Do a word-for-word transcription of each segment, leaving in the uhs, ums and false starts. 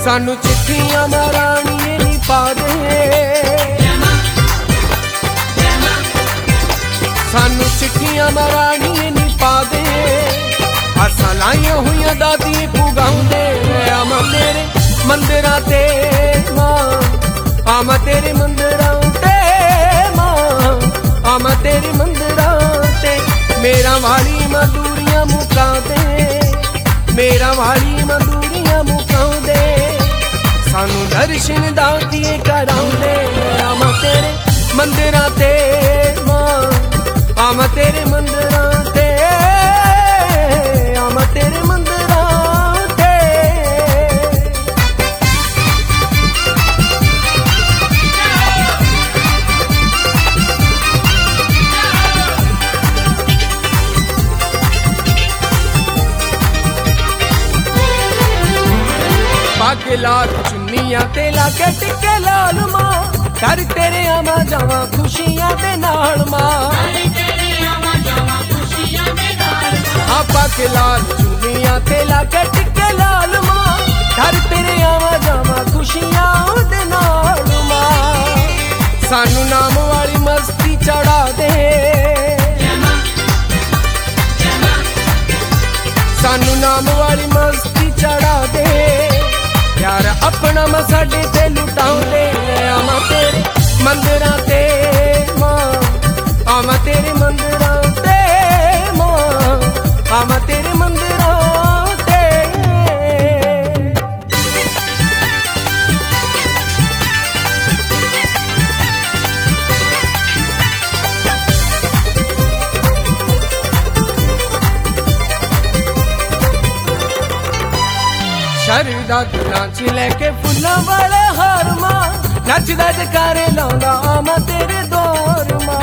सानू चिट्ठियां महारानी नहीं पा दे, सानू चिट्ठियां महारानी नहीं पा दे। असां लाइयां हुई दादी पुगाउंदे आमा तेरे मंदिरां ते मां, आमा तेरे मंदिरां ते मां, आमा तेरे मंदिरां ते। मेरा वाली मधुरियां मुका दे, मेरा वाली मधुरियां मुका दे। सानू दर्शन दातिए कराउंदे आमा तेरे मंदिरां ते मां, आमा तेरे मंदिरां ते, आमा तेरे मंदिरां ते। पाके लाल चुन्नियां ते लाके टिके लाल मां, कर तेरे आमा जावा खुशियां दे नाल मां। आपा के लाल चुन्नियां ते लाके टिके लाल मां, कर तेरे आवा जावा खुशियां दे नाल मां। सानू नाम वाली मस्ती चढ़ा दे, सानू नाम वाली मस्ती चढ़ा दे। यार अपना मसाडे ते लुटाउंदे आमा तेरे मंदिरां ते मां, आमा तेरे मंदिरां ते मां, आमा तेरे मंदिरां ते। शरदा दिलां च लैके फुल्लां वाले हार मां, नचदा जकारे लाउंदा आमा तेरे दौर मां।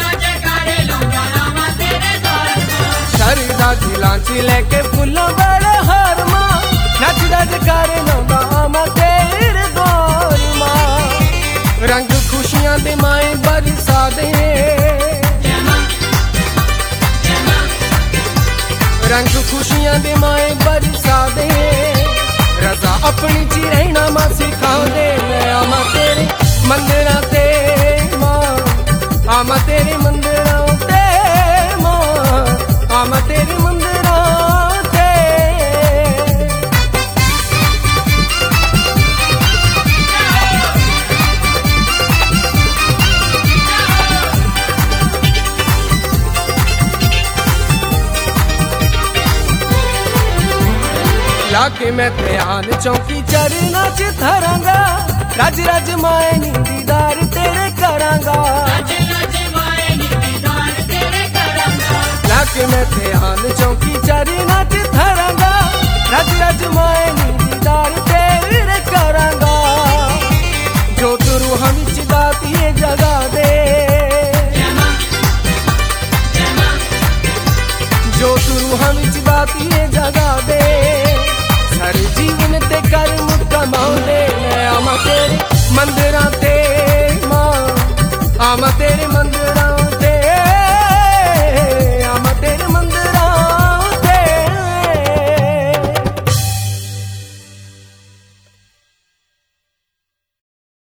शरदा दिलां च लैके फुल्लां वाले हार मां, नचदा जकारे लाउंदा आमा तेरे दौर मां। रंग खुशियां दे माए बरसा दे, रंग खुशियां दे माए बरसा दे। रजा अपनी ची रहना मां सिखा दे आमा तेरे मंदिरां ते मां, आमा तेरे मंदिरां ते मां, आमा तेरे मंदिरां ते। लाके मैं ध्यान चौकी चरना च धरांगा, रज रज माए नी दीदार तेरे करांगा। लाके मैं ध्यान चौकी चरना च धरांगा, रज रज माए नी दीदार तेरे करांगा। जो तू रूहां विच दातिए जगा दे, जो तू रूहां विच दातिए जगा दे। हर जीवन ते कर मुकमाउंदे आमा तेरे मंदिरां ते मां, आमा तेरे मंदिरां